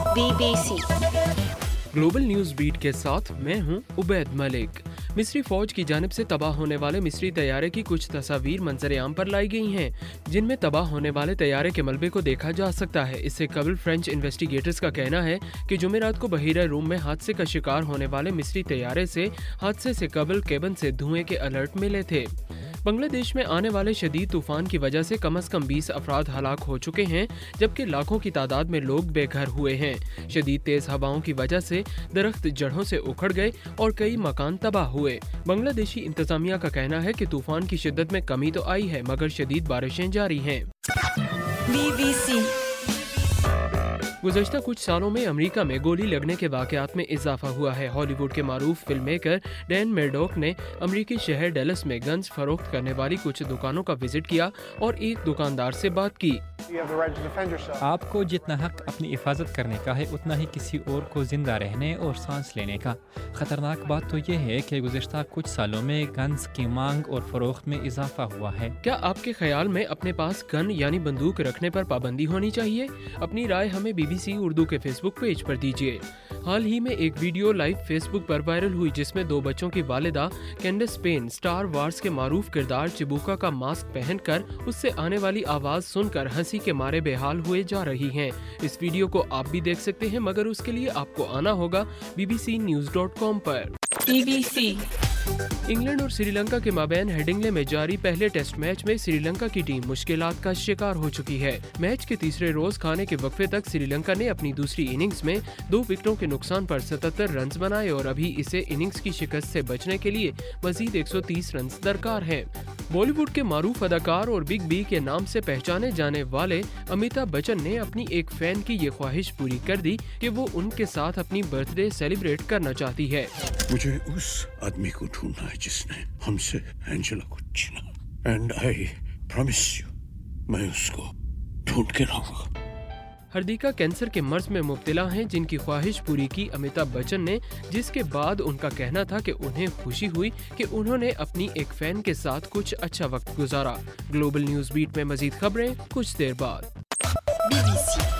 BBC global news beat के साथ मैं हूं उबैद मलिक। मिस्री फौज की जानिब से तबाह होने वाले मिस्री तैयारे की कुछ तस्वीर मंजर आम पर लाई गई हैं, जिनमें तबाह होने वाले तैयारे के मलबे को देखा जा सकता है। इससे कबल फ्रेंच इन्वेस्टिगेटर्स का कहना है कि जुमेरात को बहीरा रूम में हादसे का शिकार होने वाले मिस्री तैयारे से हादसे से कबल केबन से धुएं के अलर्ट मिले थे। बांग्लादेश में आने वाले शदीद तूफान की वजह से कम से कम 20 अफराद हलाक हो चुके हैं, जबकि लाखों की तादाद में लोग बेघर हुए हैं। शदीद तेज हवाओं की वजह से दरख्त जड़ों से उखड़ गए और कई मकान तबाह हुए। बांग्लादेशी इंतजामिया का कहना है कि तूफान की शिद्दत में कमी तो आई है, मगर शदीद बारिशें जारी हैं। BBC गुज़श्ता कुछ सालों में अमेरिका में गोली लगने के वाक़यात में इजाफा हुआ है। हॉलीवुड के मारूफ फिल्म मेकर डैन मेरडॉक ने अमेरिकी शहर डैलस में गन्स फरोख्त करने वाली कुछ दुकानों का विजिट किया और एक दुकानदार से बात की। आपको जितना हक अपनी हिफाजत करने का है, उतना ही किसी और को जिंदा रहने और सांस लेने का। खतरनाक बात तो ये है कि गुज़श्ता कुछ सालों में गन्स की मांग और फरोख्त में इजाफा हुआ है। क्या आपके ख्याल में अपने पास गन यानी बंदूक रखने पर पाबंदी होनी चाहिए? अपनी राय हमें BBC उर्दू के फेसबुक पेज पर दीजिए। हाल ही में एक वीडियो लाइव फेसबुक पर वायरल हुई, जिसमें 2 बच्चों की वालिदा कैंडिस पेन स्टार वार्स के मारूफ किरदार चिबुका का मास्क पहनकर उससे आने वाली आवाज सुनकर हंसी के मारे बेहाल हुए जा रही हैं। इस वीडियो को आप भी देख सकते हैं, मगर उसके लिए आपको आना होगा bbcnews.com पर। BBC इंग्लैंड और श्रीलंका के माबैन हेडिंग्ले में जारी पहले टेस्ट मैच में श्रीलंका की टीम मुश्किलात का शिकार हो चुकी है। मैच के तीसरे रोज खाने के वक्फे तक श्रीलंका ने अपनी दूसरी इनिंग्स में 2 विकेटों के नुकसान पर 77 रन बनाए और अभी इसे इनिंग्स की शिकस्त से बचने के लिए मजीद 130 रन दरकार हैं। बॉलीवुड के मारूफ अदाकार और बिग बी के नाम से पहचाने जाने वाले अमिताभ बच्चन ने अपनी एक फैन की ये ख्वाहिश पूरी कर दी कि वो उनके साथ अपनी बर्थडे सेलिब्रेट करना चाहती है। मुझे उस आदमी को ढूंढना है जिसने हमसे एंजेला को छीना, एंड आई प्रॉमिस यू, मैं उसको ढूंढ के लाऊंगा। हर्दिका कैंसर के मर्ज में मुब्तला हैं, जिनकी ख्वाहिश पूरी की अमिताभ बच्चन ने, जिसके बाद उनका कहना था कि उन्हें खुशी हुई कि उन्होंने अपनी एक फैन के साथ कुछ अच्छा वक्त गुजारा। ग्लोबल न्यूज बीट में मजीद खबरें कुछ देर बाद। BBC